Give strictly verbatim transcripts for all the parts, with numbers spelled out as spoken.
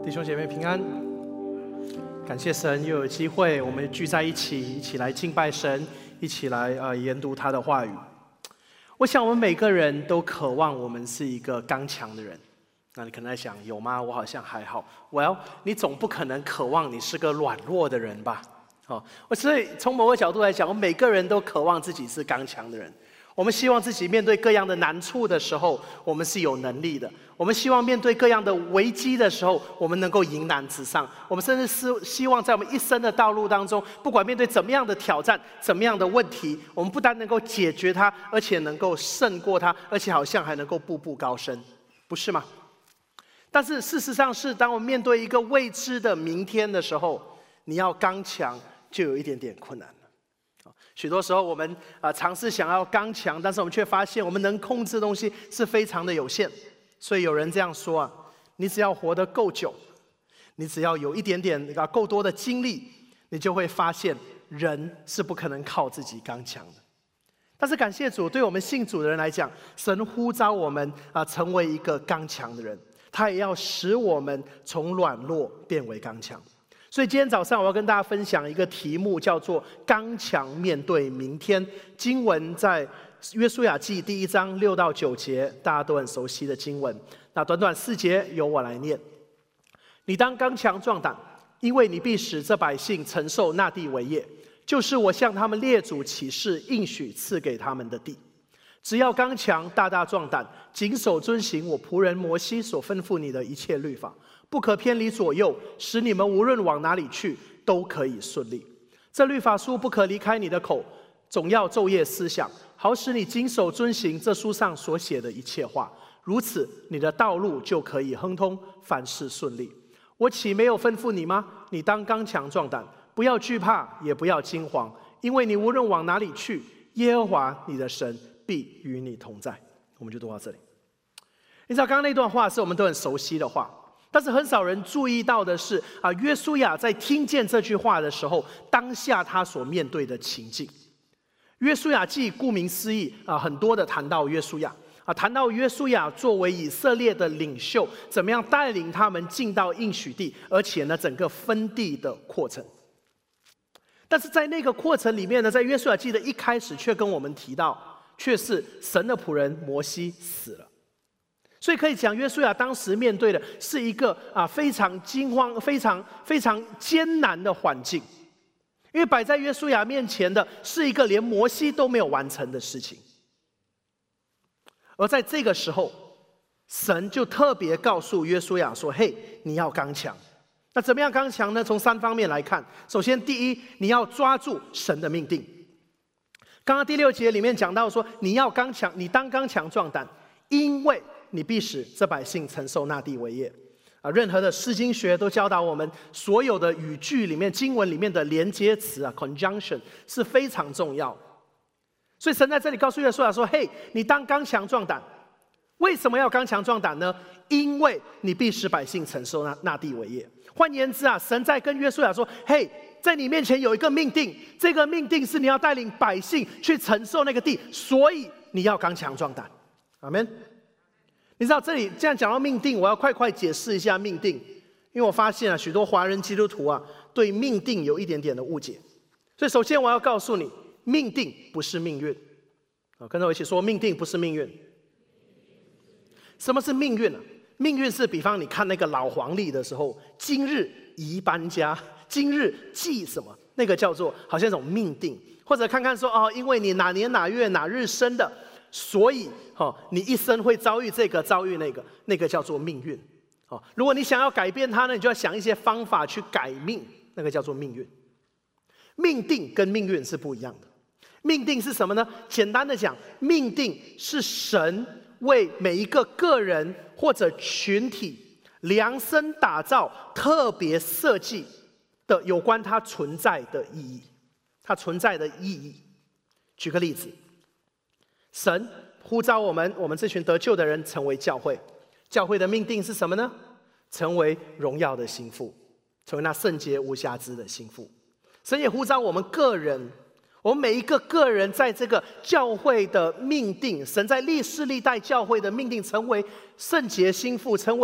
弟兄姐妹平安，感谢神又有机会我们聚在一起，一起来敬拜神，一起来呃研读他的话语。我想我们每个人都渴望我们是一个刚强的人。那你可能在想，有吗？我好像还好。Well， 你总不可能渴望你是个软弱的人吧？哦，所以从某个角度来讲，我们每个人都渴望自己是刚强的人。我们希望自己面对各样的难处的时候，我们是有能力的。我们希望面对各样的危机的时候，我们能够迎难直上。我们甚至是希望在我们一生的道路当中，不管面对怎么样的挑战、怎么样的问题，我们不但能够解决它，而且能够胜过它，而且好像还能够步步高升，不是吗？但是事实上是，当我们面对一个未知的明天的时候，你要刚强就有一点点困难。许多时候我们啊、呃、尝试想要刚强，但是我们却发现我们能控制的东西是非常的有限。所以有人这样说啊，你只要活得够久，你只要有一点点啊够多的经历，你就会发现人是不可能靠自己刚强的。但是感谢主，对我们信主的人来讲，神呼召我们啊、呃、成为一个刚强的人，他也要使我们从软弱变为刚强。所以今天早上我要跟大家分享一个题目，叫做刚强面对明天。经文在约书亚记第一章六到九节，大家都很熟悉的经文。那短短四节由我来念。你当刚强壮胆，因为你必使这百姓承受那地为业，就是我向他们列祖起誓应许赐给他们的地。只要刚强，大大壮胆，谨守遵行我仆人摩西所吩咐你的一切律法，不可偏离左右，使你们无论往哪里去都可以顺利。这律法书不可离开你的口，总要昼夜思想，好使你谨守遵行这书上所写的一切话。如此，你的道路就可以亨通，凡事顺利。我岂没有吩咐你吗？你当刚强壮胆，不要惧怕，也不要惊惶，因为你无论往哪里去，耶和华你的神必与你同在。我们就读到这里。你知道刚刚那段话是我们都很熟悉的话，但是很少人注意到的是啊，约书亚在听见这句话的时候，当下他所面对的情境。约书亚记顾名思义啊，很多的谈到约书亚啊，谈到约书亚作为以色列的领袖，怎么样带领他们进到应许地，而且呢，整个分地的过程。但是在那个过程里面呢，在约书亚记的一开始，却跟我们提到，却是神的仆人摩西死了。所以可以讲，约书亚当时面对的是一个啊非常惊慌、非常非常艰难的环境，因为摆在约书亚面前的是一个连摩西都没有完成的事情。而在这个时候，神就特别告诉约书亚说：“嘿，你要刚强。”那怎么样刚强呢？从三方面来看。首先，第一，你要抓住神的命定。刚刚第六节里面讲到说，你要刚强，你当刚强壮胆，因为你必使这百姓承受那地为业。啊，任何的诗经学都教导我们，所有的语句里面、经文里面的连接词啊 ，conjunction 是非常重要的。所以神在这里告诉约书亚说：“嘿，你当刚强壮胆。为什么要刚强壮胆呢？因为你必使百姓承受那那地为业。”换言之啊，神在跟约书亚说：“嘿，在你面前有一个命定，这个命定是你要带领百姓去承受那个地，所以你要刚强壮胆。”阿们。你知道这里这样讲到命定，我要快快解释一下命定，因为我发现啊，许多华人基督徒啊对命定有一点点的误解。所以首先我要告诉你，命定不是命运。啊，跟着我一起说，命定不是命运。什么是命运呢？命运是比方你看那个老黄历的时候，今日宜搬家，今日忌什么，那个叫做好像一种命定。或者看看说哦，因为你哪年哪月哪日生的，所以哦，你一生会遭遇这个遭遇那个，那个叫做命运。哦，如果你想要改变它呢，你就要想一些方法去改命，那个叫做命运。命定跟命运是不一样的。命定是什么呢？简单的讲，命定是神为每一个个人或者群体量身打造、特别设计的有关它存在的意义。它存在的意义。举个例子，神呼召我们，我们这群得救的人成为教会。教会的命定是什么呢？成为荣耀的新妇，成为那圣洁无瑕疵的新妇。神也呼召我们个人，我们每一个个人在这个教会的命定，神在历世历代教会的命定，成为圣洁新妇，成为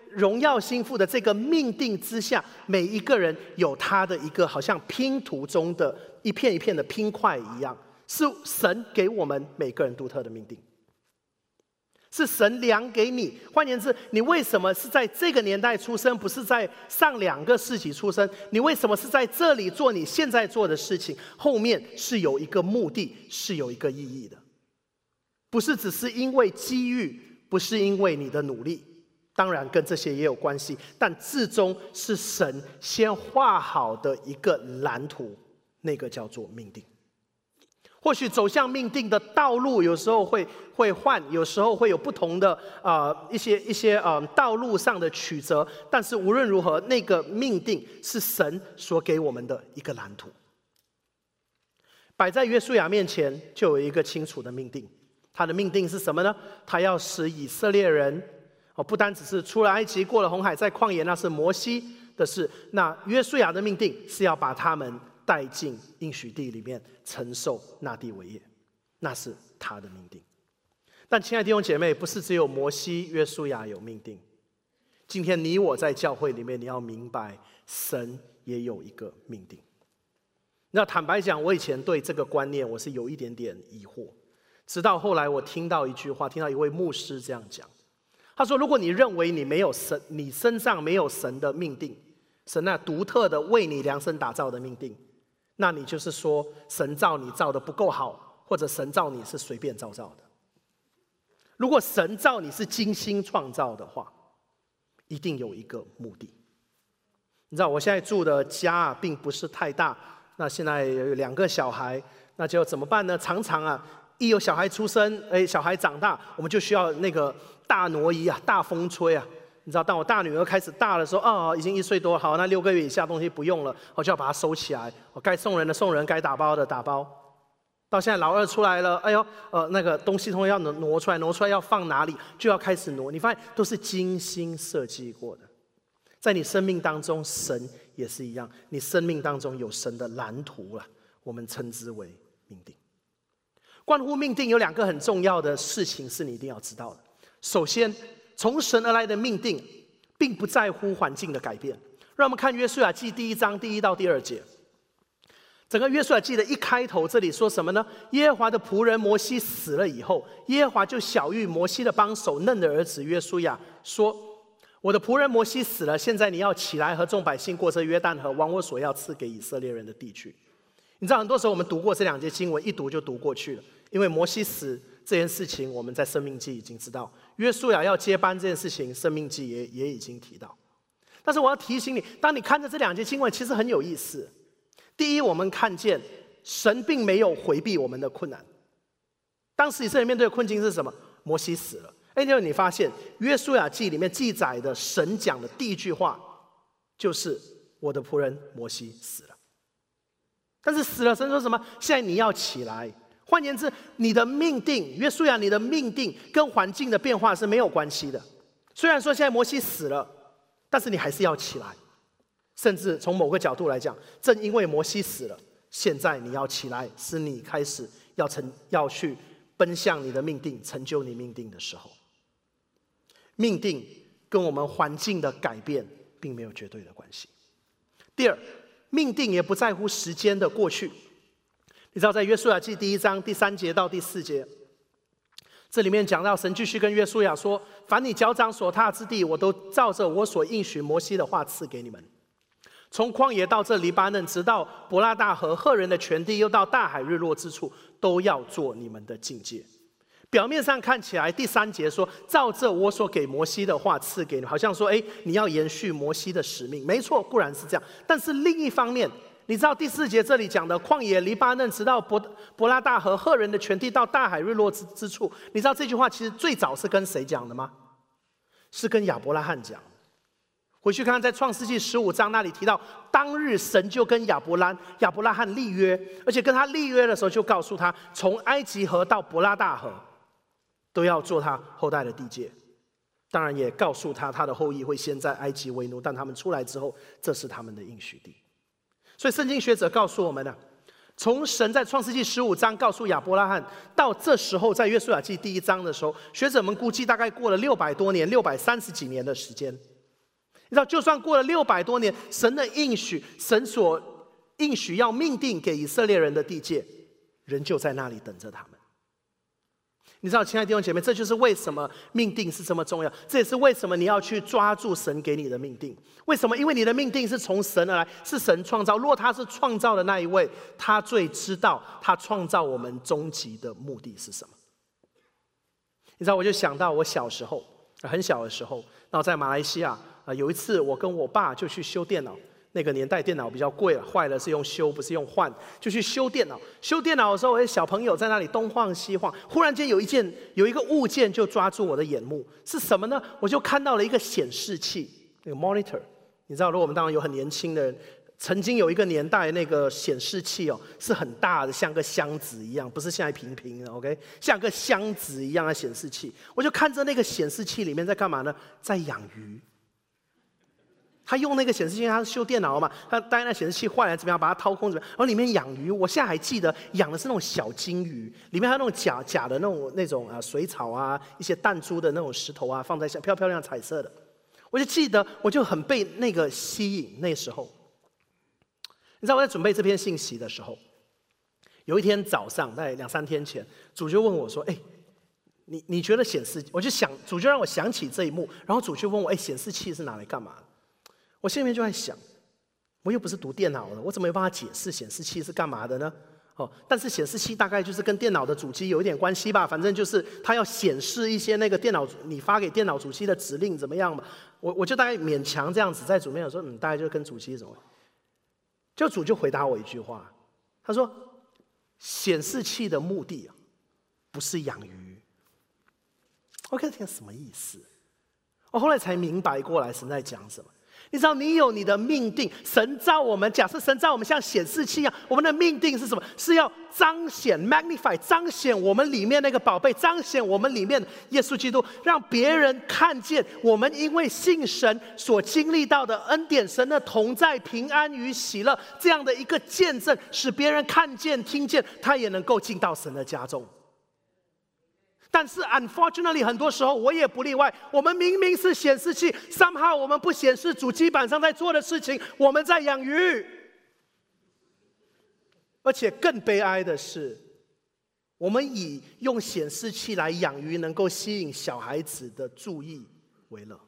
荣耀心腹的这个命定之下，每一个人有他的一个好像拼图中的一片一片的拼块一样，是神给我们每个人独特的命定，是神量给你。换言之，你为什么是在这个年代出生，不是在上两个世纪出生？你为什么是在这里做你现在做的事情？后面是有一个目的，是有一个意义的，不是只是因为机遇，不是因为你的努力，当然跟这些也有关系，但至终是神先画好的一个蓝图，那个叫做命定。或许走向命定的道路有时候会会换，有时候会有不同的呃一些一些呃道路上的曲折，但是无论如何，那个命定是神所给我们的一个蓝图，摆在约书亚面前就有一个清楚的命定。他的命定是什么呢？他要使以色列人哦，不单只是出了埃及，过了红海，在旷野，那是摩西的事。那约书亚的命定是要把他们带进应许地里面，承受那地为业，那是他的命定。但亲爱的弟兄姐妹，不是只有摩西、约书亚有命定。今天你我在教会里面，你要明白，神也有一个命定。那坦白讲，我以前对这个观念我是有一点点疑惑，直到后来我听到一句话，听到一位牧师这样讲，他说：如果你认为你没有神，你身上没有神的命定，神那独特的为你量身打造的命定，那你就是说神造你造的不够好，或者神造你是随便造造的。如果神造你是精心创造的话，一定有一个目的。你知道我现在住的家啊，并不是太大，那现在有两个小孩，那就怎么办呢？常常啊，一有小孩出生，哎，小孩长大，我们就需要那个大挪移啊，大风吹啊。你知道，当我大女儿开始大的时候，哦，已经一岁多，好，那六个月以下东西不用了，我就要把它收起来。我该送人的送人，该打包的打包。到现在老二出来了，哎呦，呃，那个东西通通要挪出来，挪出来要放哪里，就要开始挪。你发现都是精心设计过的。在你生命当中，神也是一样，你生命当中有神的蓝图啊，我们称之为命定。关乎命定有两个很重要的事情是你一定要知道的。首先，从神而来的命定并不在乎环境的改变。让我们看约书亚记第一章第一到第二节。整个约书亚记的一开头，这里说什么呢？耶和华的仆人摩西死了以后，耶和华就晓谕摩西的帮手嫩的儿子约书亚说：我的仆人摩西死了，现在你要起来和众百姓过这约旦河，往我所要赐给以色列人的地去。你知道很多时候我们读过这两节经文，一读就读过去了，因为摩西死这件事情我们在生命记已经知道，约书亚要接班这件事情生命记 也, 也已经提到。但是我要提醒你，当你看着这两节经文其实很有意思。第一，我们看见神并没有回避我们的困难。当时以色列面对的困境是什么？摩西死了。哎，就你发现约书亚记里面记载的神讲的第一句话就是我的仆人摩西死了。但是死了，神说什么？现在你要起来。换言之，你的命定，约书亚你的命定跟环境的变化是没有关系的。虽然说现在摩西死了，但是你还是要起来。甚至从某个角度来讲，正因为摩西死了，现在你要起来，是你开始要成要去奔向你的命定，成就你命定的时候。命定跟我们环境的改变并没有绝对的关系。第二，命定也不在乎时间的过去。你知道在约书亚记第一章第三节到第四节，这里面讲到神继续跟约书亚说：凡你脚掌所踏之地，我都照着我所应许摩西的话赐给你们。从旷野到这黎巴嫩，直到伯拉大河赫人的全地，又到大海日落之处，都要做你们的境界。表面上看起来，第三节说照着我所给摩西的话赐给你，好像说，哎，你要延续摩西的使命。没错，固然是这样。但是另一方面，你知道第四节这里讲的旷野、黎巴嫩，直到伯伯拉大河赫人的全地，到大海日落 之, 之处，你知道这句话其实最早是跟谁讲的吗？是跟亚伯拉罕讲。回去看看，在创世纪十五章那里提到，当日神就跟亚伯拉亚伯拉罕立约，而且跟他立约的时候就告诉他，从埃及河到伯拉大河都要做他后代的地界。当然也告诉他，他的后裔会先在埃及为奴，但他们出来之后，这是他们的应许地。所以圣经学者告诉我们呢、啊，从神在创世纪十五章告诉亚伯拉罕，到这时候在约书亚记第一章的时候，学者们估计大概过了六百多年，六百三十几年的时间。 你知道，就算过了六百多年，神的应许，神所应许要命定给以色列人的地界，仍旧在那里等着他们。你知道，亲爱的弟兄姐妹，这就是为什么命定是这么重要，这也是为什么你要去抓住神给你的命定。为什么？因为你的命定是从神而来，是神创造。若他是创造的那一位，他最知道他创造我们终极的目的是什么。你知道，我就想到我小时候，很小的时候，然后在马来西亚，呃，有一次我跟我爸就去修电脑。那个年代电脑比较贵了，坏了是用修，不是用换，就去修电脑。修电脑的时候，小朋友在那里东晃西晃，忽然间有一件有一个物件就抓住我的眼目，是什么呢？我就看到了一个显示器，那个 monitor。你知道，如果我们当然有很年轻的人，曾经有一个年代，那个显示器哦是很大的，像个箱子一样，不是现在平平的 ，OK， 像个箱子一样的显示器。我就看着那个显示器里面在干嘛呢？在养鱼。他用那个显示器，他修电脑嘛，他当然那显示器坏了怎么样，把它掏空怎么样，然后里面养鱼。我现在还记得养的是那种小金鱼，里面还有那种假假的那种那种啊水草啊，一些弹珠的那种石头啊，放在下漂漂亮彩色的。我就记得，我就很被那个吸引。那时候，你知道我在准备这篇信息的时候，有一天早上，大概两三天前，主就问我说：“哎，你你觉得显示？”我就想，主就让我想起这一幕，然后主就问我：“哎，显示器是拿来干嘛的？”我心里面就在想，我又不是读电脑的，我怎么有办法解释显示器是干嘛的呢？哦，但是显示器大概就是跟电脑的主机有一点关系吧，反正就是它要显示一些那个电脑你发给电脑主机的指令怎么样嘛。我我就大概勉强这样子在主面说，嗯，大概就跟主机什么。就主就回答我一句话，他说：“显示器的目的啊，不是养鱼。” OK， 听什么意思？我后来才明白过来神在讲什么。你知道，你有你的命定，神造我们，假设神造我们像显示器一样，我们的命定是什么？是要彰显 magnify 彰显我们里面那个宝贝，彰显我们里面的耶稣基督，让别人看见我们因为信神所经历到的恩典，神的同在、平安与喜乐这样的一个见证，使别人看见、听见，他也能够进到神的家中。但是 unfortunately 很多时候我也不例外，我们明明是显示器 somehow 我们不显示主机板上在做的事情，我们在养鱼。而且更悲哀的是，我们以用显示器来养鱼能够吸引小孩子的注意为乐。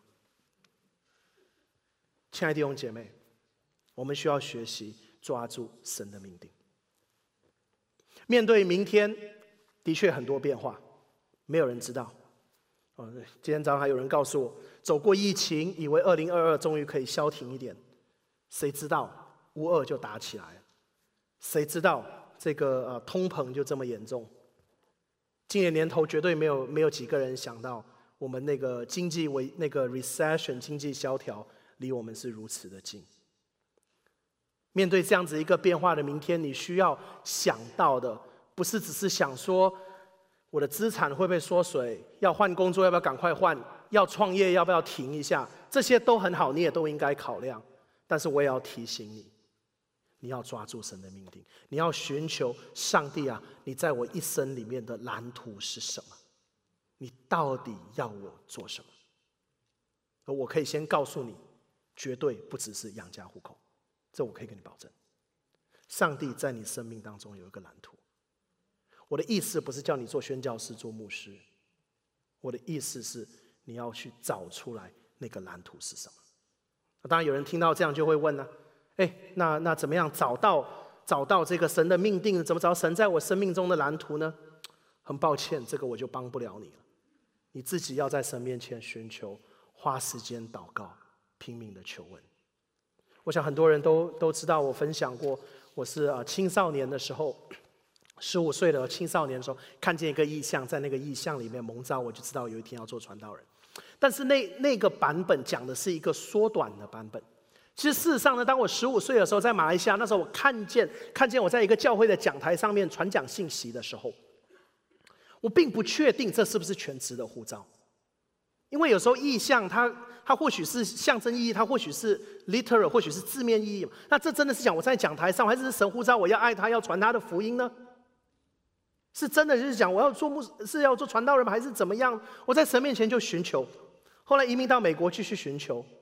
亲爱的弟兄姐妹，我们需要学习抓住神的命定。面对明天的确很多变化，没有人知道。哦，今天早上还有人告诉我，走过疫情，以为二零二二终于可以消停一点，谁知道乌俄就打起来了，谁知道这个呃通膨就这么严重。今年年头绝对没有没有几个人想到，我们那个经济为那个 recession 经济萧条离我们是如此的近。面对这样子一个变化的明天，你需要想到的不是只是想说，我的资产会不会缩水？要换工作要不要赶快换？要创业要不要停一下？这些都很好，你也都应该考量。但是我也要提醒你，你要抓住神的命定，你要寻求上帝啊，你在我一生里面的蓝图是什么？你到底要我做什么？而我可以先告诉你，绝对不只是养家糊口，这我可以跟你保证。上帝在你生命当中有一个蓝图。我的意思不是叫你做宣教师、做牧师，我的意思是你要去找出来那个蓝图是什么。当然有人听到这样就会问呢、啊，哎，那那怎么样找到找到这个神的命定？怎么找神在我生命中的蓝图呢？很抱歉，这个我就帮不了你了。你自己要在神面前寻求，花时间祷告，拼命的求问。我想很多人都都知道，我分享过，我是呃青少年的时候。十五岁的青少年的时候，看见一个异象，在那个异象里面蒙召，我就知道有一天要做传道人。但是那那个版本讲的是一个缩短的版本。其实事实上呢，当我十五岁的时候，在马来西亚，那时候我看见看见我在一个教会的讲台上面传讲信息的时候，我并不确定这是不是全职的呼召，因为有时候异象它它或许是象征意义，它或许是 literal， 或许是字面意义。那这真的是讲我在讲台上，还是神呼召我要爱他，要传他的福音呢？是真的就是讲我要做牧是要做传道人吗？还是怎么样？我在神面前就寻求，后来移民到美国继续寻求。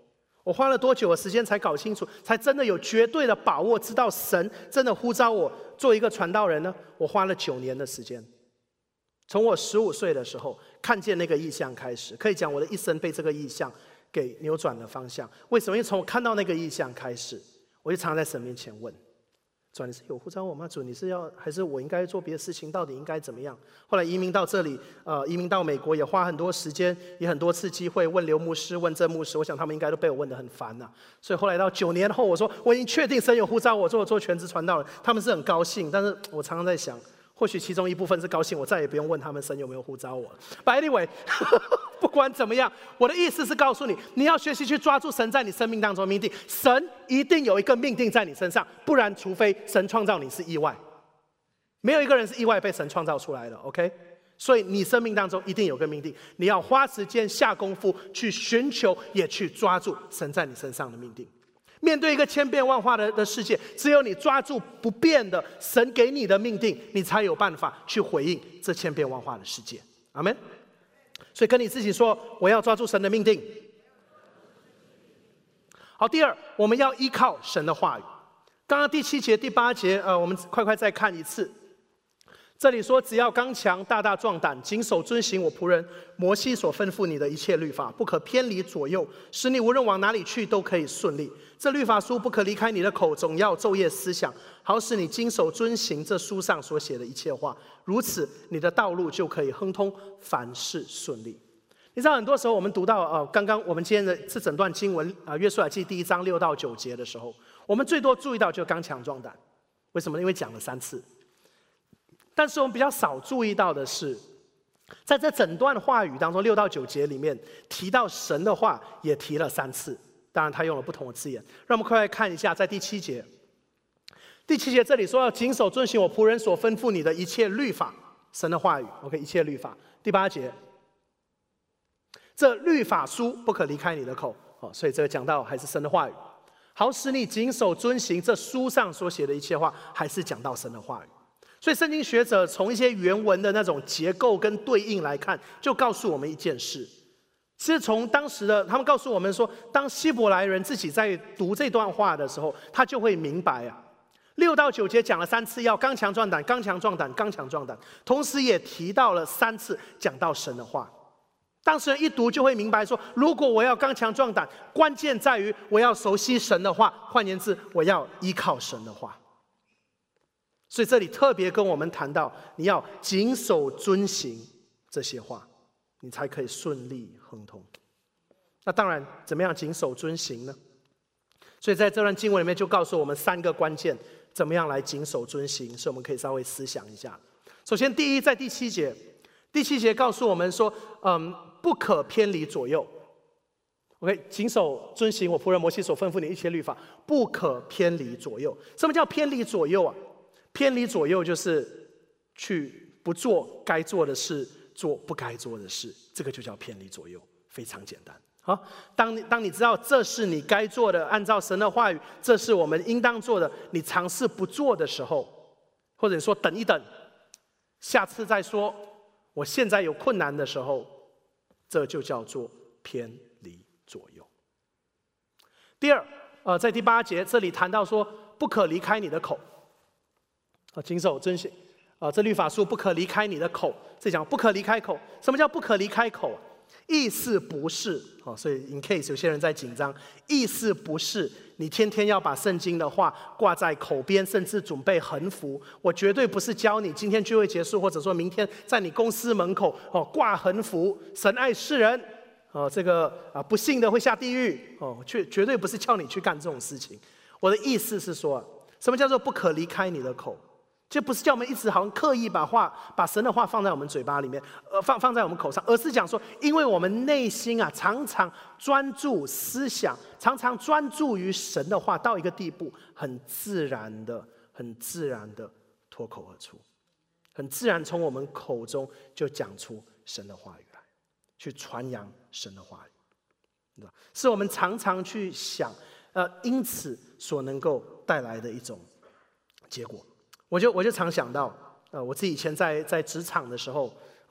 我花了多久的时间才搞清楚，才真的有绝对的把握，知道神真的呼召我做一个传道人呢？我花了九年的时间，从我十五岁的时候看见那个异象开始，可以讲我的一生被这个异象给扭转了方向。为什么？因为从我看到那个异象开始，我就常常在神面前问：主，你是有呼召我吗？主，你是要还是我应该做别的事情？到底应该怎么样？后来移民到这里，呃，移民到美国也花很多时间，也很多次机会问刘牧师、问郑牧师，我想他们应该都被我问得很烦了、啊。所以后来到九年后，我说我已经确定神有呼召我做做全职传道人，他们是很高兴。但是我常常在想，或许其中一部分是高兴，我再也不用问他们神有没有呼召我了。But anyway， 不管怎么样，我的意思是告诉你，你要学习去抓住神在你生命当中的命定。神一定有一个命定在你身上，不然除非神创造你是意外，没有一个人是意外被神创造出来的。OK， 所以你生命当中一定有个命定，你要花时间下功夫去寻求，也去抓住神在你身上的命定。面对一个千变万化 的, 的世界，只有你抓住不变的神给你的命定，你才有办法去回应这千变万化的世界。阿们。所以跟你自己说，我要抓住神的命定。好，第二，我们要依靠神的话语。刚刚第七节、第八节，呃，我们快快再看一次。这里说，只要刚强，大大壮胆，谨守遵行我仆人摩西所吩咐你的一切律法，不可偏离左右，使你无论往哪里去都可以顺利。这律法书不可离开你的口，总要昼夜思想，好使你谨守遵行这书上所写的一切话。如此，你的道路就可以亨通，凡事顺利。你知道，很多时候我们读到呃，刚刚我们今天的这整段经文啊，约书亚记第一章六到九节的时候，我们最多注意到就是刚强壮胆。为什么？因为讲了三次。但是我们比较少注意到的是，在这整段话语当中，六到九节里面提到神的话也提了三次，当然他用了不同的字眼。让我们快快看一下，在第七节，第七节这里说要谨守遵行我仆人所吩咐你的一切律法，神的话语 ，OK， 一切律法。第八节，这律法书不可离开你的口，哦，所以这个讲到还是神的话语，好使你谨守遵行这书上所写的一切话，还是讲到神的话语。所以圣经学者从一些原文的那种结构跟对应来看，就告诉我们一件事，是从当时的他们告诉我们说，当希伯来人自己在读这段话的时候，他就会明白啊，六到九节讲了三次要刚强壮胆，刚强壮胆，刚强壮胆，同时也提到了三次讲到神的话。当事人一读就会明白说，如果我要刚强壮胆，关键在于我要熟悉神的话，换言之，我要依靠神的话。所以这里特别跟我们谈到，你要谨守遵行这些话，你才可以顺利亨通。那当然，怎么样谨守遵行呢？所以在这段经文里面就告诉我们三个关键，怎么样来谨守遵行，所以我们可以稍微思想一下。首先，第一，在第七节，第七节告诉我们说，嗯，不可偏离左右。OK， 谨守遵行我仆人摩西所吩咐你一切律法，不可偏离左右。什么叫偏离左右啊？偏离左右就是去不做该做的事，做不该做的事，这个就叫偏离左右，非常简单。好，当你当你知道这是你该做的，按照神的话语，这是我们应当做的，你尝试不做的时候，或者你说等一等，下次再说，我现在有困难的时候，这就叫做偏离左右。第二，呃，在第八节这里谈到说，不可离开你的口。啊，谨守遵行，啊，这律法书不可离开你的口。这讲不可离开口，什么叫不可离开口？意思不是，哦，所以 in case 有些人在紧张，意思不是你天天要把圣经的话挂在口边，甚至准备横幅。我绝对不是教你今天聚会结束，或者说明天在你公司门口哦挂横幅，神爱世人，哦，这个啊不信的会下地狱，哦，绝绝对不是叫你去干这种事情。我的意思是说，什么叫做不可离开你的口？就不是叫我们一直好像刻意把话、把神的话放在我们嘴巴里面，呃，放放在我们口上，而是讲说，因为我们内心啊，常常专注思想，常常专注于神的话，到一个地步，很自然的、很自然的脱口而出，很自然从我们口中就讲出神的话语来，去传扬神的话语，是我们常常去想，呃，因此所能够带来的一种结果。我就我就常想到，呃，我自己以前在在职场的时候，哦，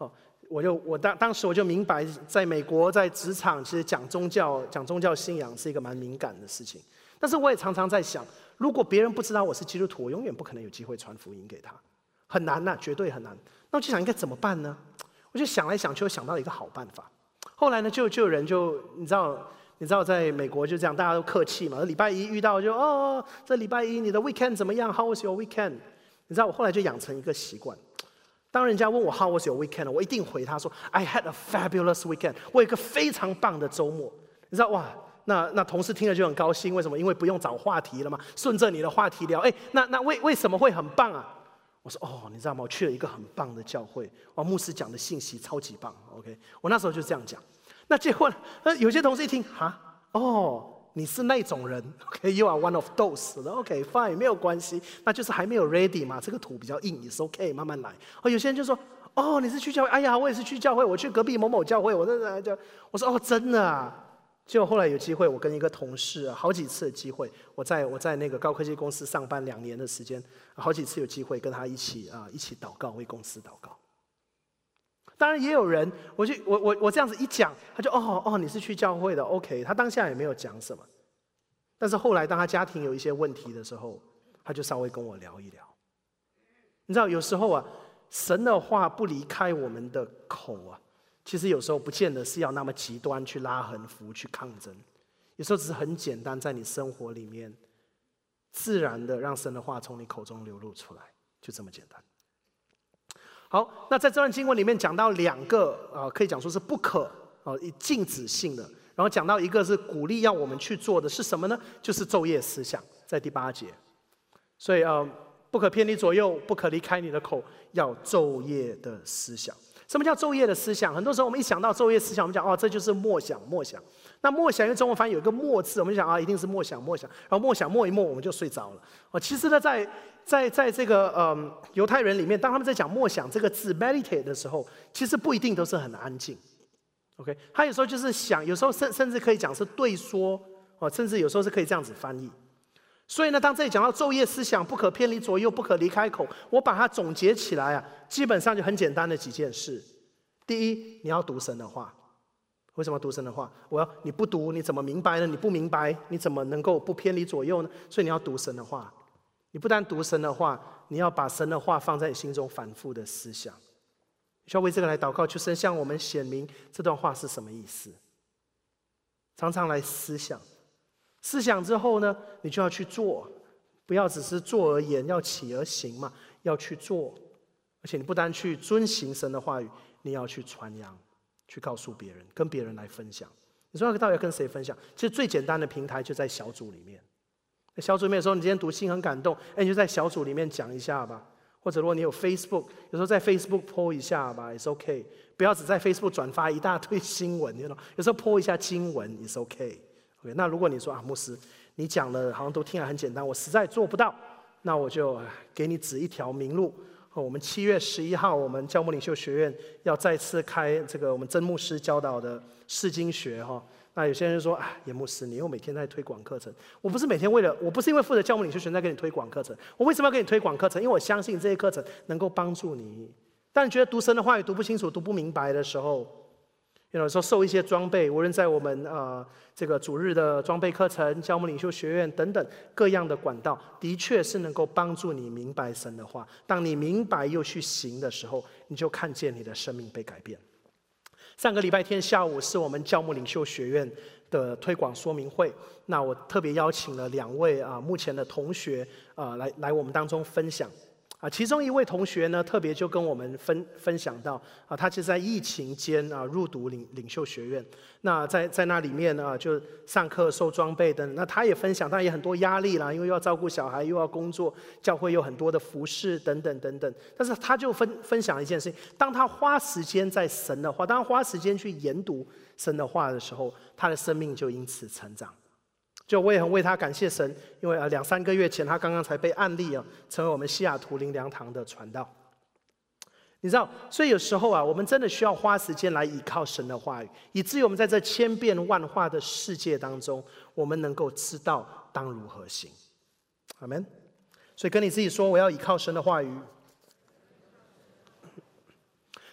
我就我当当时我就明白，在美国在职场，其实讲宗教、讲宗教信仰是一个蛮敏感的事情。但是我也常常在想，如果别人不知道我是基督徒，我永远不可能有机会传福音给他，很难呐、啊，绝对很难。那我就想应该怎么办呢？我就想来想去，我想到一个好办法。后来呢，就就有人就你知道。你知道在美国就这样，大家都客气嘛。礼拜一遇到就哦，这礼拜一你的 weekend 怎么样 ？How was your weekend？ 你知道我后来就养成一个习惯，当人家问我 How was your weekend， 我一定回他说 I had a fabulous weekend。我有一个非常棒的周末。你知道哇，那那同事听了就很高兴，为什么？因为不用找话题了嘛，顺着你的话题聊。哎，那那为为什么会很棒啊？我说哦，你知道吗？我去了一个很棒的教会，哇，牧师讲的信息超级棒。OK， 我那时候就这样讲。那结果，呃，有些同事一听，哈，哦，你是那种人 ，OK，you are one of those，OK，fine，没有关系，那就是还没有 ready 嘛，这个土比较硬，也是 OK，慢慢来。哦，有些人就说，哦，你是去教会，哎呀，我也是去教会，我去隔壁某某教会，我在教，我说哦，真的啊。结果后来有机会，我跟一个同事啊，好几次的机会，我在我在那个高科技公司上班两年的时间，好几次有机会跟他一起啊，一起祷告，为公司祷告。当然也有人，我就我我我这样子一讲，他就哦哦，你是去教会的 ，OK， 他当下也没有讲什么，但是后来当他家庭有一些问题的时候，他就稍微跟我聊一聊。你知道有时候啊，神的话不离开我们的口啊，其实有时候不见得是要那么极端去拉横幅去抗争，有时候只是很简单，在你生活里面自然的让神的话从你口中流露出来，就这么简单。好，那在这段经文里面讲到两个呃，可以讲说是不可呃禁止性的，然后讲到一个是鼓励要我们去做的是什么呢？就是昼夜思想，在第八节。所以呃，不可偏离左右，不可离开你的口，要昼夜的思想。什么叫昼夜的思想？很多时候我们一想到昼夜思想，我们讲哦，这就是默想，默想。那默想因为中文翻译有一个默字，我们就想啊，一定是默想，默想，然后默想默一默，我们就睡着了。哦，其实呢，在在在这个嗯犹太人里面，当他们在讲默想这个字 meditate 的时候，其实不一定都是很安静。OK， 他有时候就是想，有时候甚甚至可以讲是对说，哦，甚至有时候是可以这样子翻译。所以呢，当这里讲到昼夜思想，不可偏离左右，不可离开口，我把它总结起来啊，基本上就很简单的几件事。第一，你要读神的话。为什么要读神的话？我要你不读，你怎么明白呢？你不明白，你怎么能够不偏离左右呢？所以你要读神的话。你不但读神的话，你要把神的话放在你心中反复的思想。你需要为这个来祷告，求神向我们显明这段话是什么意思。常常来思想，思想之后呢，你就要去做，不要只是做而言，要起而行嘛，要去做。而且你不单去遵行神的话语，你要去传扬。去告诉别人，跟别人来分享。你说到底要跟谁分享？其实最简单的平台就在小组里面。在小组里面的时候，你今天读经很感动，哎，你就在小组里面讲一下吧。或者如果你有 Facebook， 有时候在 Facebook po 一下吧，也是 OK。不要只在 Facebook 转发一大堆新闻，有时候 po 一下经文也是 OK。OK， 那如果你说啊，牧师，你讲的好像都听起来很简单，我实在做不到，那我就给你指一条明路。我们七月十一号，我们教牧领袖学院要再次开这个我们曾牧师教导的释经学哈。那有些人说，哎，严牧师，你又每天在推广课程。我不是每天为了，我不是因为负责教牧领袖学院在给你推广课程。我为什么要给你推广课程？因为我相信这些课程能够帮助你。当你觉得读神的话语读不清楚、读不明白的时候，有时候受一些装备，无论在我们呃这个主日的装备课程、教牧领袖学院等等各样的管道，的确是能够帮助你明白神的话。当你明白又去行的时候，你就看见你的生命被改变。上个礼拜天下午是我们教牧领袖学院的推广说明会，那我特别邀请了两位啊目前的同学啊来来我们当中分享。啊，其中一位同学呢，特别就跟我们分分享到，啊，他其实在疫情间啊入读领领袖学院，那在在那里面啊，就上课受装备等，那他也分享，当然也很多压力啦，因为又要照顾小孩，又要工作，教会有很多的服事等等等等，但是他就分分享一件事情，当他花时间在神的话，当他花时间去研读神的话的时候，他的生命就因此成长。就我也很为他感谢神，因为啊两三个月前他刚刚才被按立啊成为我们西雅图灵粮堂的传道。你知道，所以有时候啊，我们真的需要花时间来倚靠神的话语，以至于我们在这千变万化的世界当中，我们能够知道当如何行。阿们。所以跟你自己说，我要倚靠神的话语。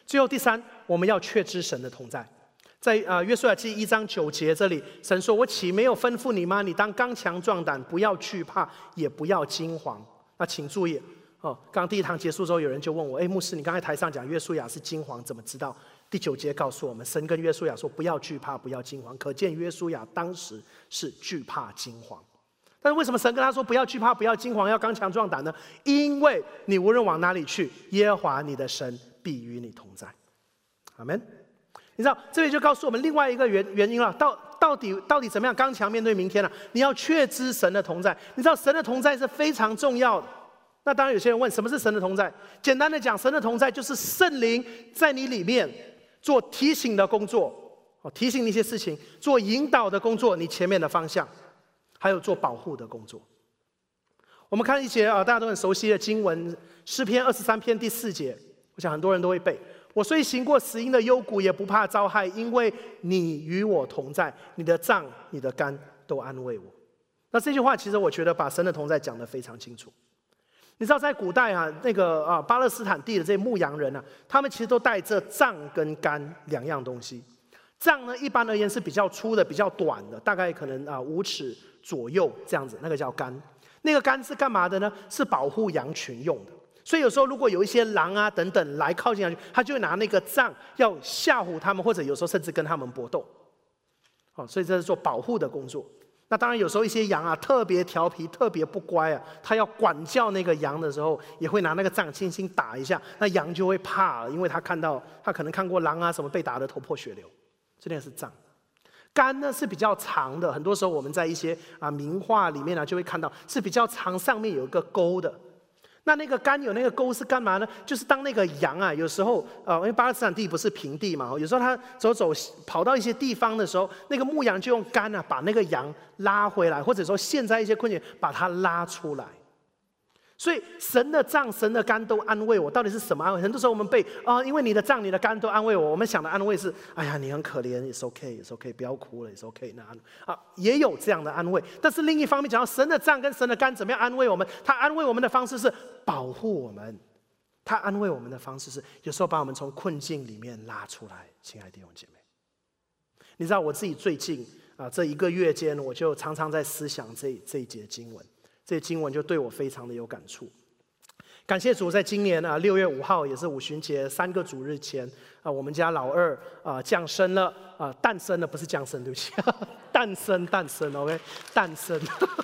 最后第三，我们要确知神的同在。在啊、呃、约书亚记一章九节这里，神说：“我岂没有吩咐你吗？你当刚强壮胆，不要惧怕，也不要惊惶。”那请注意哦，刚刚第一堂结束之后，有人就问我：“哎，牧师，你刚才台上讲约书亚是惊惶，怎么知道？”第九节告诉我们，神跟约书亚说：“不要惧怕，不要惊惶。”可见约书亚当时是惧怕惊惶。但是为什么神跟他说不要惧怕，不要惊惶，要刚强壮胆呢？因为你无论往哪里去，耶和华你的神必与你同在。阿们。你知道这里就告诉我们另外一个原原因了，到到底到底怎么样刚强面对明天呢、啊？你要确知神的同在。你知道神的同在是非常重要的。那当然有些人问，什么是神的同在？简单的讲，神的同在就是圣灵在你里面做提醒的工作，提醒你一些事情，做引导的工作，你前面的方向，还有做保护的工作。我们看一节啊，大家都很熟悉的经文，诗篇二十三篇第四节，我想很多人都会背。我虽行过死荫的幽谷，也不怕遭害，因为你与我同在，你的杖、你的竿都安慰我。那这句话其实我觉得把神的同在讲得非常清楚。你知道在古代啊，那个啊巴勒斯坦地的这些牧羊人啊，他们其实都带着杖跟竿两样东西。杖呢，一般而言是比较粗的、比较短的，大概可能啊五尺左右这样子，那个叫竿。那个竿是干嘛的呢？是保护羊群用的。所以有时候如果有一些狼啊等等来靠近羊群，他就会拿那个杖要吓唬他们，或者有时候甚至跟他们搏斗。好，所以这是做保护的工作。那当然有时候一些羊啊特别调皮、特别不乖啊，他要管教那个羊的时候，也会拿那个杖轻轻打一下，那羊就会怕了，因为他看到他可能看过狼啊什么被打得头破血流。这点是杖。竿呢是比较长的，很多时候我们在一些啊名画里面呢、啊、就会看到是比较长，上面有一个钩的。那那个竿有那个钩是干嘛呢？就是当那个羊啊，有时候呃，因为巴勒斯坦地不是平地嘛，有时候它走走跑到一些地方的时候，那个牧羊就用竿啊把那个羊拉回来，或者说陷在一些困境把它拉出来。所以神的杖、神的竿都安慰我，到底是什么安慰？很多时候我们背啊、呃，因为你的杖、你的竿都安慰我，我们想的安慰是：哎呀，你很可怜 ，it's okay，it's okay， 不要哭了 ，it's okay， 那啊也有这样的安慰。但是另一方面讲到神的杖跟神的竿怎么样安慰我们？他安慰我们的方式是保护我们，他安慰我们的方式是有时候把我们从困境里面拉出来。亲爱的弟兄姐妹，你知道我自己最近啊这一个月间，我就常常在思想这这一节经文。这经文就对我非常的有感触。感谢主，在今年啊六月五号也是五旬节三个主日前啊，我们家老二啊降生了啊诞生了，不是降生，对不起，诞生诞生 ，OK， 诞生。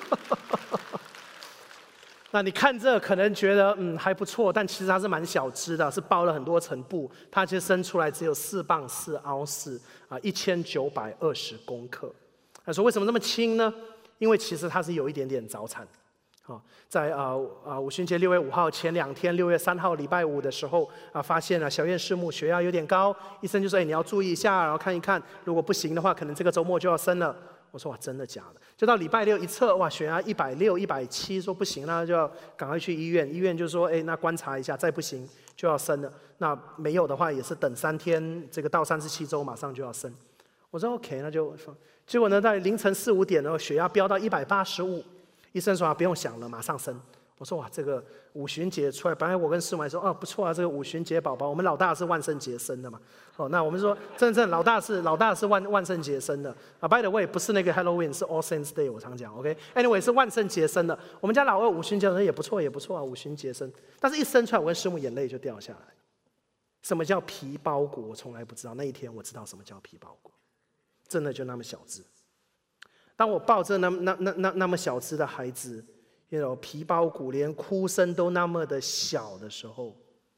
那你看这可能觉得嗯还不错，但其实它是蛮小只的，是包了很多层布，它其实生出来只有四磅四盎司啊，一千九百二十公克。他说为什么这么轻呢？因为其实它是有一点点早产。在啊啊五旬节六月五号前两天，六月三号礼拜五的时候啊，发现了小燕师母血压有点高，医生就说：“哎，你要注意一下，然后看一看，如果不行的话，可能这个周末就要生了。”我说：“哇，真的假的？”就到礼拜六一测，哇，血压一百六、一百七，说不行，那就要赶快去医院。医院就说：“哎，那观察一下，再不行就要生了。那没有的话，也是等三天，这个到三十七周马上就要生。”我说 ：“OK， 那就放。”结果呢，在凌晨四五点，然后血压飙到一百八十五。医生说啊，不用想了，马上生。我说哇，这个五旬节出来，本来我跟师母还说，哦，不错啊，这个五旬节宝宝，我们老大是万圣节生的嘛。哦，那我们说，真正老大是老大是万万圣节生的啊。By the way， 不是那个 Halloween， 是 All Saints Day， 我常讲 ，OK。Anyway， 是万圣节生的。我们家老二五旬节生也不错，也不错啊，五旬节生。但是一生出来，我跟师母眼泪就掉下来。什么叫皮包骨？我从来不知道。那一天我知道什么叫皮包骨，真的就那么小只。当我抱着那那那那那么小只的孩子，有皮包骨，连哭声都那么的小的时候，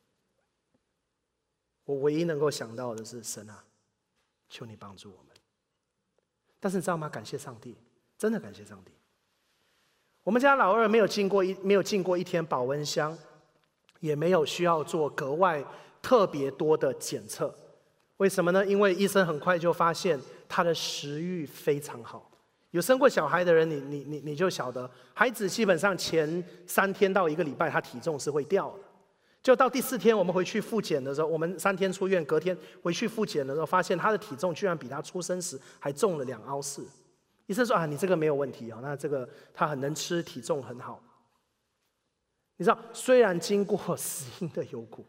我唯一能够想到的是：神啊，求你帮助我们。但是你知道吗？感谢上帝，真的感谢上帝。我们家老二没有进过一没有进过一天保温箱，也没有需要做格外特别多的检测。为什么呢？因为医生很快就发现他的食欲非常好。有生过小孩的人，你你你你就晓得，孩子基本上前三天到一个礼拜，他体重是会掉的。就到第四天，我们回去复检的时候，我们三天出院，隔天回去复检的时候，发现他的体重居然比他出生时还重了两盎司。医生说啊，你这个没有问题啊，那这个他很能吃，体重很好。你知道，虽然经过死荫的幽谷，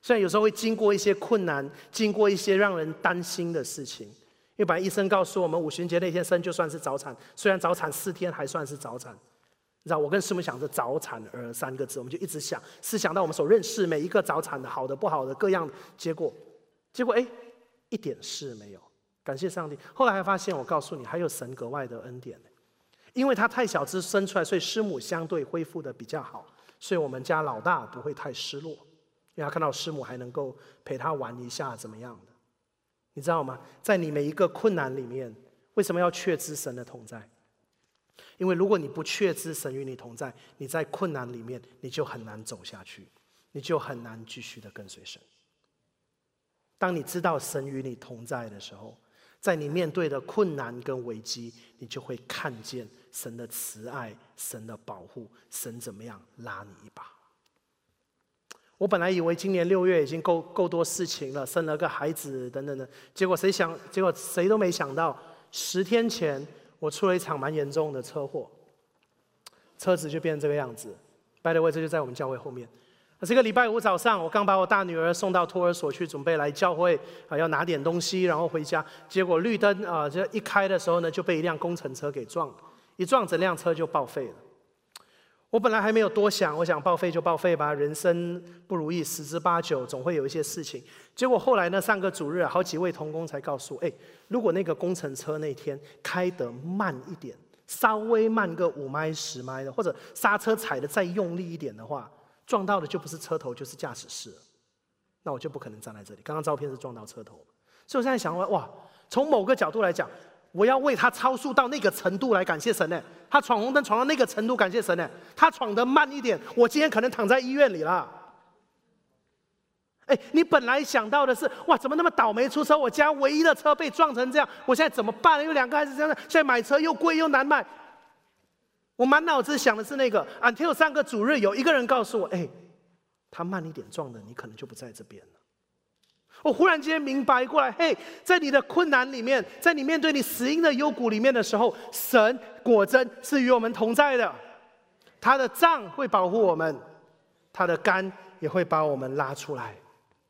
虽然有时候会经过一些困难，经过一些让人担心的事情。因为本来医生告诉我们，五旬节那天生就算是早产，虽然早产四天还算是早产。你知道，我跟师母想着早产儿三个字，我们就一直想，思想到我们所认识每一个早产的好的不好的各样的结果，结果哎，一点事没有。感谢上帝。后来还发现，我告诉你，还有神格外的恩典。因为他太小只生出来，所以师母相对恢复的比较好，所以我们家老大不会太失落，因为他看到师母还能够陪他玩一下，怎么样的？你知道吗？在你每一个困难里面，为什么要确知神的同在？因为如果你不确知神与你同在，你在困难里面你就很难走下去，你就很难继续的跟随神。当你知道神与你同在的时候，在你面对的困难跟危机，你就会看见神的慈爱，神的保护，神怎么样拉你一把。我本来以为今年六月已经够够多事情了，生了个孩子等等的，结果谁想，结果谁都没想到，十天前我出了一场蛮严重的车祸，车子就变成这个样子。By the way， 这就在我们教会后面。这个礼拜五早上，我刚把我大女儿送到托儿所去，准备来教会啊，要拿点东西，然后回家。结果绿灯啊，这一开的时候呢，就被一辆工程车给撞了，一撞整辆车就报废了。我本来还没有多想，我想报废就报废吧，人生不如意十之八九，总会有一些事情。结果后来呢，上个主日，好几位同工才告诉我，哎，如果那个工程车那天开得慢一点，稍微慢个五迈十迈的，或者刹车踩得再用力一点的话，撞到的就不是车头，就是驾驶室了，那我就不可能站在这里。刚刚照片是撞到车头，所以我现在想，哇，从某个角度来讲，我要为他超速到那个程度来感谢神呢。他闯红灯闯到那个程度，感谢神呢。他闯得慢一点，我今天可能躺在医院里了。哎，你本来想到的是，哇，怎么那么倒霉出车？我家唯一的车被撞成这样，我现在怎么办？有两个孩子这样，现在买车又贵又难买。我满脑子想的是那个 until 上个主日有一个人告诉我，哎，他慢一点撞的，你可能就不在这边了。我忽然间明白过来，嘿，在你的困难里面，在你面对你死荫的幽谷里面的时候，神果真是与我们同在的。他的杖会保护我们，他的竿也会把我们拉出来。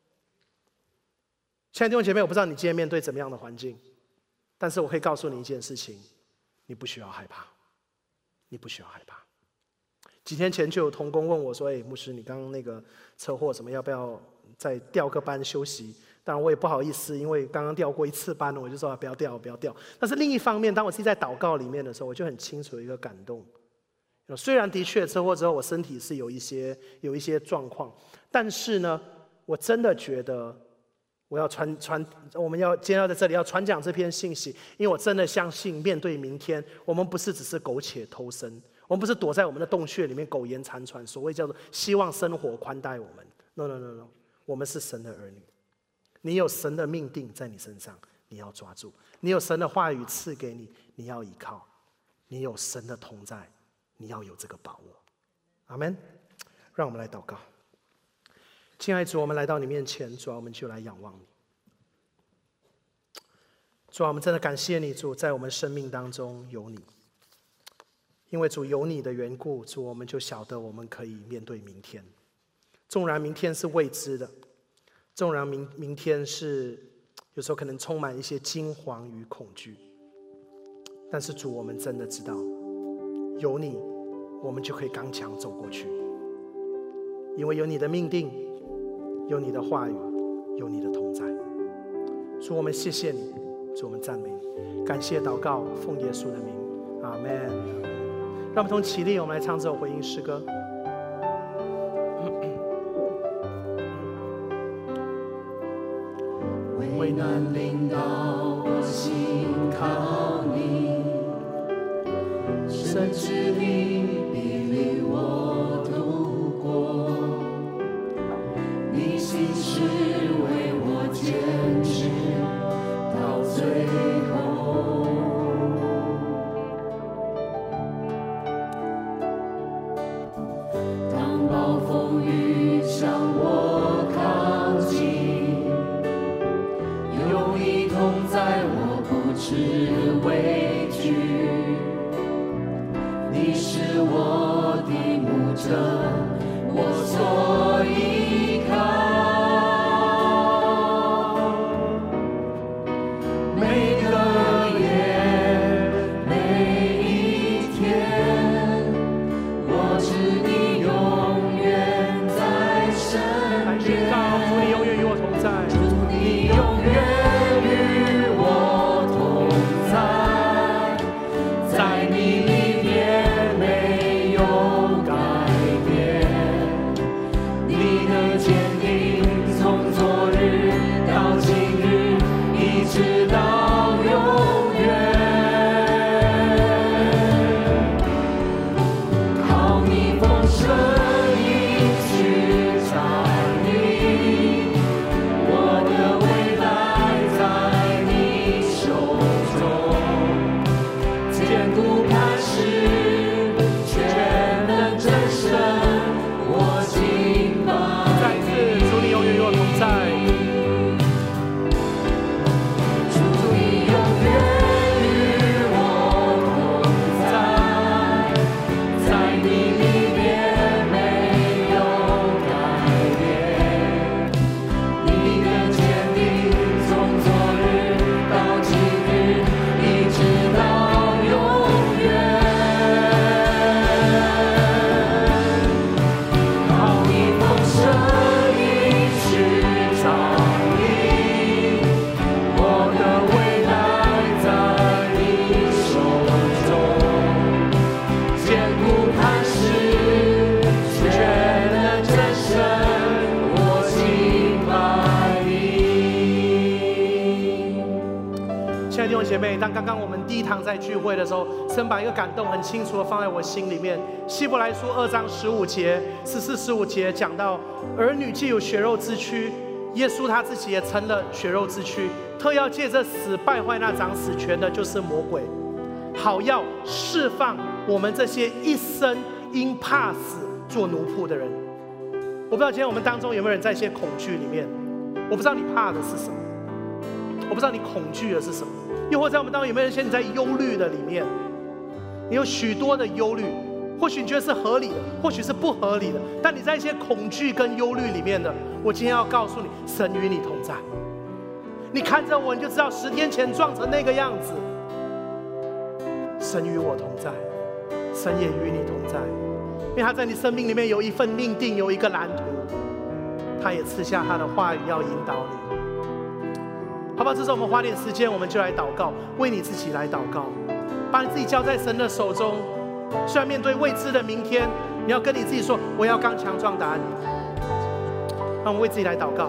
亲爱的弟兄姐妹，我不知道你今天面对怎么样的环境，但是我可以告诉你一件事情，你不需要害怕。你不需要害怕。几天前就有同工问我说：“哎，牧师，你刚刚那个车祸什么，要不要再调个班休息？”当然我也不好意思，因为刚刚调过一次班了，我就说、啊、不要调，不要调。但是另一方面，当我自己在祷告里面的时候，我就很清楚一个感动。虽然的确车祸之后我身体是有一些有一些状况，但是呢，我真的觉得我要传传，我们要今天要在这里要传讲这篇信息，因为我真的相信，面对明天，我们不是只是苟且偷生，我们不是躲在我们的洞穴里面苟延残喘，所谓叫做希望生活宽待我们。No no no no， 我们是神的儿女，你有神的命定在你身上，你要抓住；你有神的话语赐给你，你要依靠；你有神的同在，你要有这个把握。阿们。让我们来祷告。亲爱的主，我们来到你面前，主啊，我们就来仰望你。主啊，我们真的感谢你，主，在我们生命当中有你，因为主有你的缘故，主我们就晓得我们可以面对明天。纵然明天是未知的，纵然明明天是有时候可能充满一些惊惶与恐惧，但是主，我们真的知道，有你，我们就可以刚强走过去，因为有你的命定，有你的话语，有你的同在。主，我们谢谢你，主，我们赞美你，感谢祷告，奉耶稣的名，阿们。让我们同起立，我们来唱这首回应诗歌。 危难临到我心靠你，甚至你必领我度过，你心事为我坚持到最后。当暴风雨向我靠近，有你同在，我不知畏惧。你是我的牧者，我所依靠。 当刚刚我们第一堂在聚会的时候，神把一个感动很清楚的放在我心里面。希伯来书二章十五节、十四、十五节讲到，儿女既有血肉之躯，耶稣他自己也成了血肉之躯，特要借着死败坏那掌死权的，就是魔鬼，好要释放我们这些一生因怕死做奴仆的人。我不知道今天我们当中有没有人在一些恐惧里面，我不知道你怕的是什么，我不知道你恐惧的是什么，又或者我们当中有没有人现在在忧虑的里面，你有许多的忧虑，或许你觉得是合理的，或许是不合理的，但你在一些恐惧跟忧虑里面的，我今天要告诉你，神与你同在。你看着我，你就知道十天前撞成那个样子，神与我同在，神也与你同在，因为他在你生命里面有一份命定，有一个蓝图，他也赐下他的话语要引导你。好不好？这时候我们花点时间，我们就来祷告，为你自己来祷告，把你自己交在神的手中。虽然面对未知的明天，你要跟你自己说，我要刚强壮胆。让我们为自己来祷告。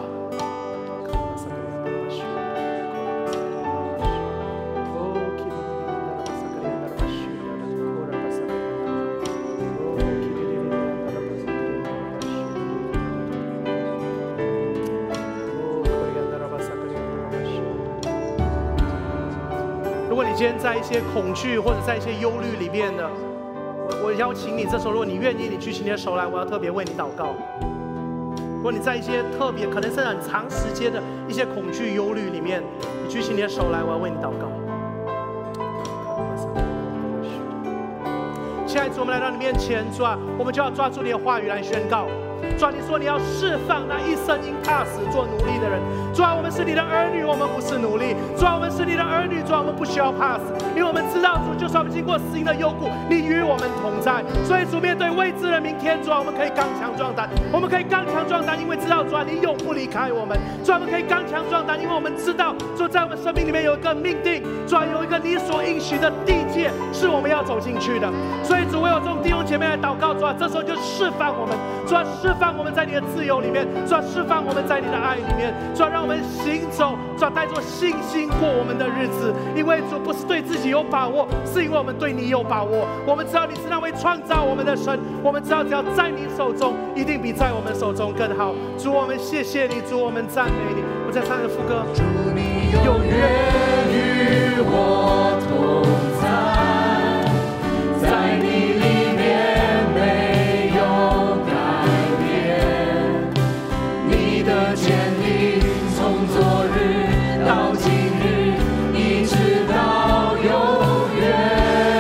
如果你今天在一些恐惧或者在一些忧虑里面的，我我邀请你，这时候如果你愿意，你举起你的手来，我要特别为你祷告。如果你在一些特别可能是很长时间的一些恐惧忧虑里面，你举起你的手来，我要为你祷告。亲爱的主，我们来到你面前，主啊，我们就要抓住你的话语来宣告。主啊，你说你要释放那一生因怕死做奴隶的人。主啊，我们是你的儿女，我们不是奴隶。主啊，我们是你的儿女，主啊，我们不需要怕死，因为我们知道主，就算我们经过死荫的幽谷，你与我们同在。所以主，面对未知的明天，主啊，我们可以刚强壮胆，我们可以刚强壮胆，因为知道主啊，你永不离开我们。主啊，我们可以刚强壮胆，因为我们知道主在我们生命里面有一个命定，主啊，有一个你所应许的地界是我们要走进去的。所以主，为我这种弟兄姐妹来祷告，主啊，这时候就释放我们，主啊，释放我们在你的自由里面，主啊，释放我们在你的爱里面，主啊，让我们行走，主啊，带着信心过我们的日子。因为主不是对自己有把握，是因为我们对你有把握。我们知道你是那位创造我们的神，我们知道只要在你手中，一定比在我们手中更好。主，我们谢谢你，主，我们赞美你。我再唱一个副歌。 主，你永远与我同在，在你里面没有改变，你的坚定从昨日到今日，一直到永远。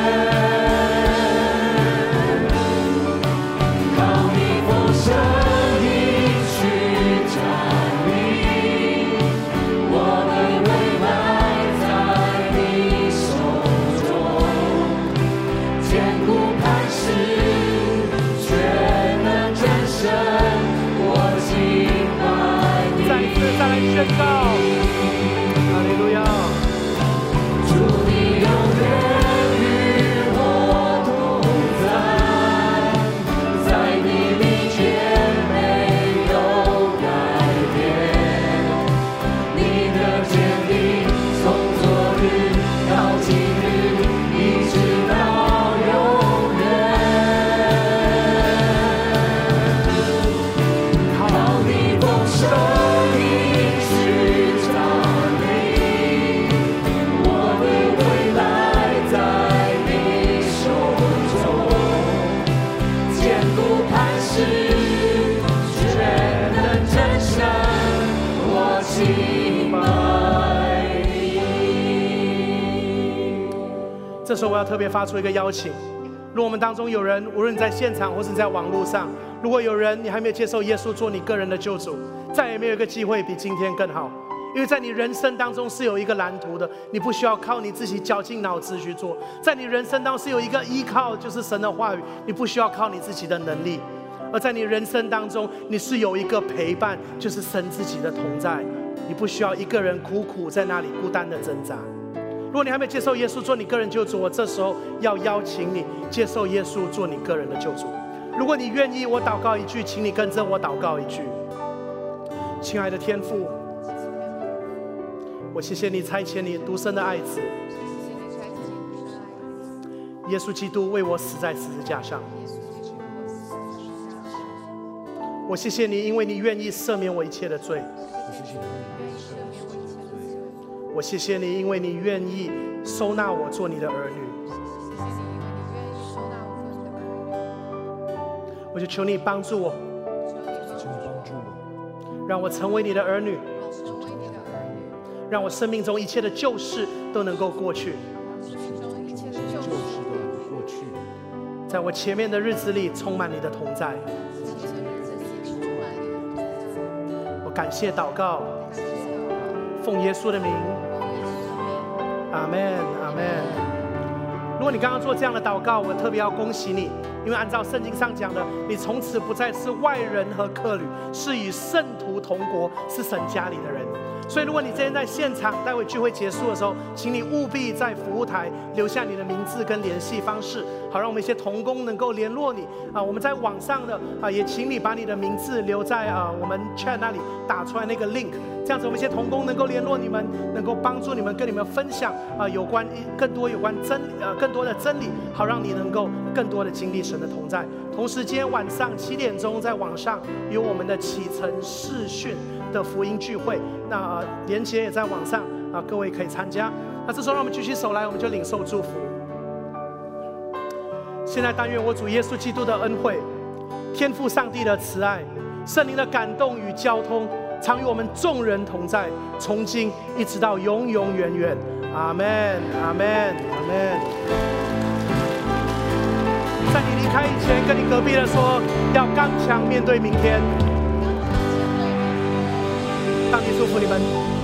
靠你丰盛应许站立，我的未来在你手中，坚固磐石，却能战胜我敬拜你。 再一次再来宣告，哈利路亚。 主，你永远与我同在，在你里面没有改变，你的坚定从昨日到今日，一直到永远。靠你丰盛应许站立，我的未来在你手中，坚固磐石，却能战胜我敬拜你。 这时候我要特别发出一个邀请，如果我们当中有人，无论在现场或是在网络上，如果有人你还没有接受耶稣做你个人的救主，再也没有一个机会比今天更好。因为在你人生当中是有一个蓝图的，你不需要靠你自己绞尽脑汁去做。在你人生当中是有一个依靠，就是神的话语，你不需要靠你自己的能力。而在你人生当中，你是有一个陪伴，就是神自己的同在，你不需要一个人苦苦在那里孤单的挣扎。如果你还没有接受耶稣做你个人救主，我这时候要邀请你接受耶稣做你个人的救主。如果你愿意，我祷告一句，请你跟着我祷告一句。亲爱的天父，我谢谢你差遣你独生的爱子耶稣基督为我死在十字架上。我谢谢你，因为你愿意赦免我一切的罪。我谢谢你，因为你愿意收纳我做你的儿女。我就求你帮助我，让我成为你的儿女，让我生命中一切的旧事都能够过去。在我前面的日子里充满你的同在。我感谢祷告，奉耶稣的名，阿们，阿们。如果你刚刚做这样的祷告，我特别要恭喜你，因为按照圣经上讲的，你从此不再是外人和客旅，是与圣徒同国，是神家里的人。所以如果你今天在现场，待会聚会结束的时候，请你务必在服务台留下你的名字跟联系方式，好让我们一些同工能够联络你啊。我们在网上的啊，也请你把你的名字留在啊我们 chat 那里打出来那个 link， 这样子我们一些同工能够联络你们，能够帮助你们，跟你们分享啊有关更多有关真呃更多的真理，好让你能够更多的经历神的同在。同时今天晚上七点钟在网上有我们的启程视讯的福音聚会，那、呃、连结也在网上啊、呃，各位可以参加。那这时候让我们举起手来，我们就领受祝福。现在但愿我主耶稣基督的恩惠、天父上帝的慈爱、圣灵的感动与交通，常与我们众人同在，从今一直到永永远远。阿们，阿们，阿们。在你离开以前，跟你隔壁的说，要刚强面对明天。上帝祝福你们。